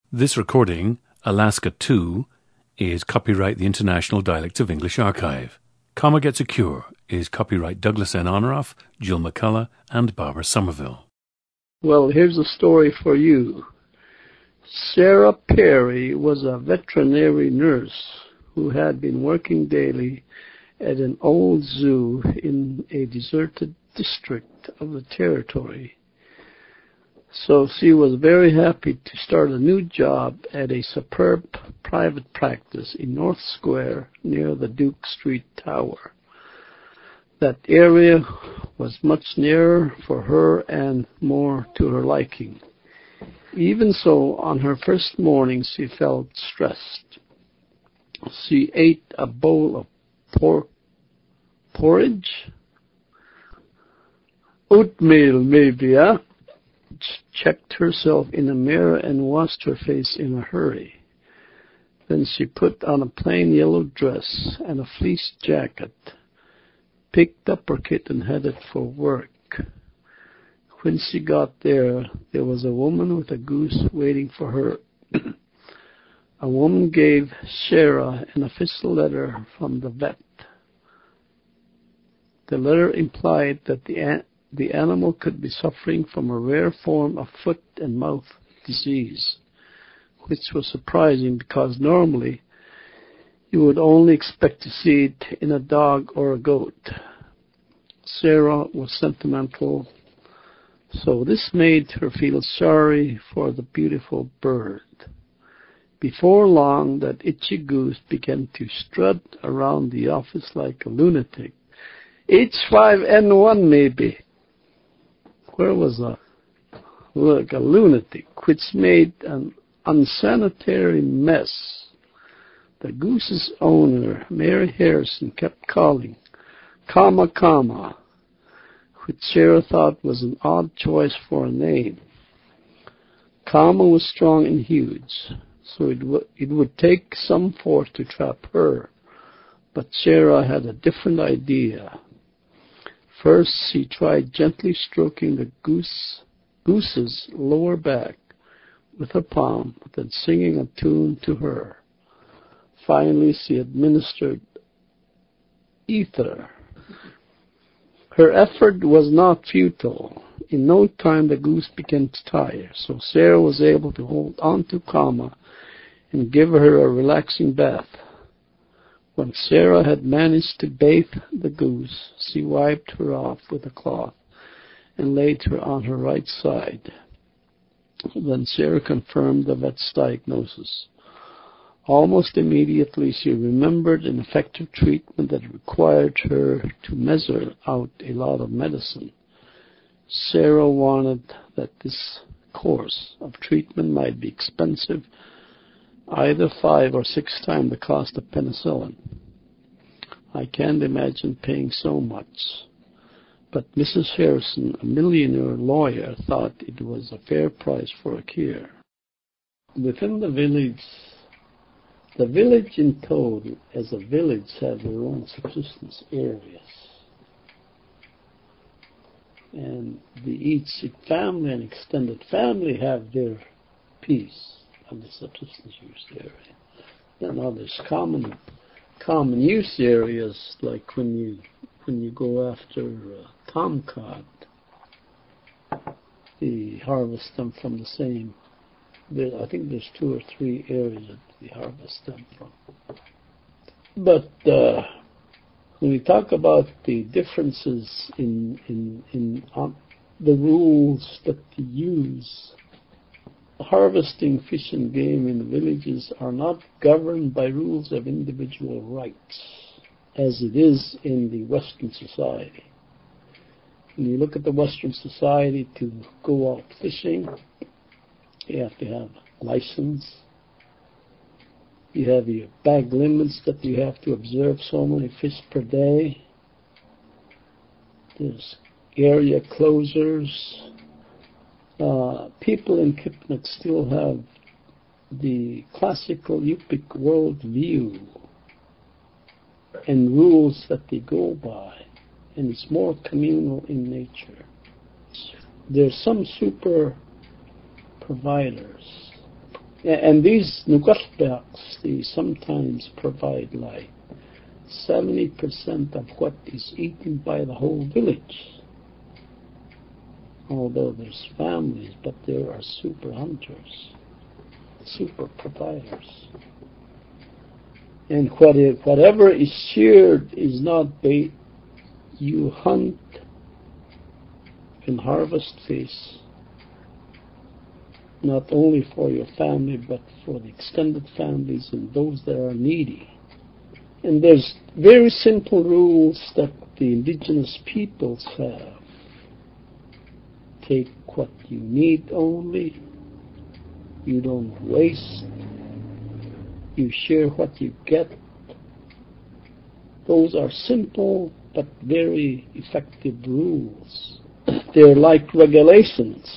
This recording, Alaska 2, is copyright the International Dialects of English Archive. Comma Gets a Cure is copyright Douglas N. Honoroff, Jill McCullough, and Barbara Somerville. Well, here's a story for you. Sarah Perry was a veterinary nurse who had been working daily at an old zoo in a deserted district of the territory. So she was very happy to start a new job at a superb private practice in North Square near the Duke Street Tower. That area was much nearer for her and more to her liking. Even so, on her first morning she felt stressed. She ate a bowl of porridge? Oatmeal, maybe, huh? Checked herself in a mirror and washed her face in a hurry. Then she put on a plain yellow dress and a fleece jacket, picked up her kit and headed for work. When she got there, there was a woman with a goose waiting for her. A woman gave Sarah an official letter from the vet. The letter implied that the animal could be suffering from a rare form of foot and mouth disease, which was surprising because normally you would only expect to see it in a dog or a goat. Sarah was sentimental, so this made her feel sorry for the beautiful bird. Before long, that itchy goose began to strut around the office like a lunatic. H5N1 maybe. Where was a lunatic, which made an unsanitary mess. The goose's owner, Mary Harrison, kept calling, comma, which Sarah thought was an odd choice for a name. Comma was strong and huge, so it would take some force to trap her. But Sarah had a different idea. First, she tried gently stroking the goose's lower back with her palm, then singing a tune to her. Finally, she administered ether. Her effort was not futile. In no time, the goose began to tire, so Sarah was able to hold on to Kama and give her a relaxing bath. When Sarah had managed to bathe the goose, she wiped her off with a cloth and laid her on her right side. Then Sarah confirmed the vet's diagnosis. Almost immediately, she remembered an effective treatment that required her to measure out a lot of medicine. Sarah wanted that this course of treatment might be expensive, either 5 or 6 times the cost of penicillin. I can't imagine paying so much. But Mrs. Harrison, a millionaire lawyer, thought it was a fair price for a cure. Within the village in total, as a village, have their own subsistence areas. And each family and extended family have their piece of the subsistence use area. Then there's common use areas, like when you go after tomcod, they harvest them from the same. I think there's 2 or 3 areas that we harvest them from. But when we talk about the differences in the rules that we use, harvesting fish and game in the villages are not governed by rules of individual rights, as it is in the Western society. When you look at the Western society, to go out fishing, you have to have a license. You have your bag limits that you have to observe so many fish per day. There's area closures. People in Kipnik still have the classical Yupik world view and rules that they go by, and it's more communal in nature. There's some super providers And these nugartbaks, they sometimes provide like 70% of what is eaten by the whole village. Although there's families, but there are super hunters, super providers. And whatever is shared is not bait. You hunt and harvest fish, not only for your family, but for the extended families and those that are needy. And there's very simple rules that the indigenous peoples have. Take what you need only. You don't waste. You share what you get. Those are simple but very effective rules. They're like regulations.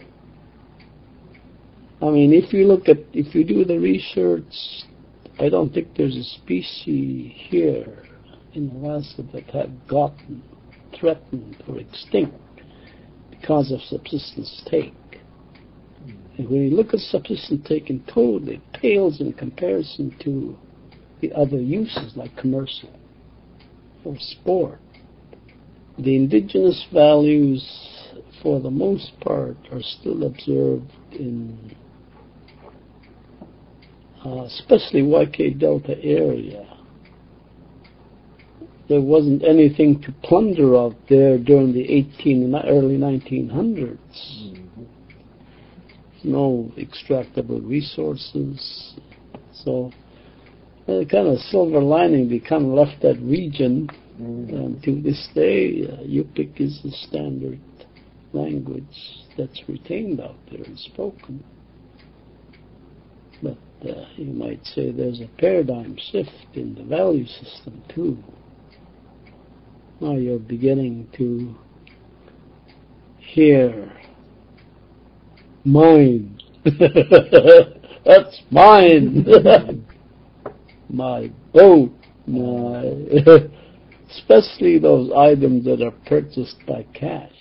I mean, if you do the research, I don't think there's a species here in Alaska that have gotten threatened or extinct because of subsistence take. And when you look at subsistence take in total, it pales in comparison to the other uses like commercial or sport. The indigenous values, for the most part, are still observed in especially YK Delta area. There wasn't anything to plunder out there during the early 1900s. No extractable resources. So, kind of silver lining, they kind of left that region. And to this day, Yupik is the standard language that's retained out there and spoken. But you might say there's a paradigm shift in the value system too. Now you're beginning to hear mine. That's mine. My boat. Especially those items that are purchased by cash.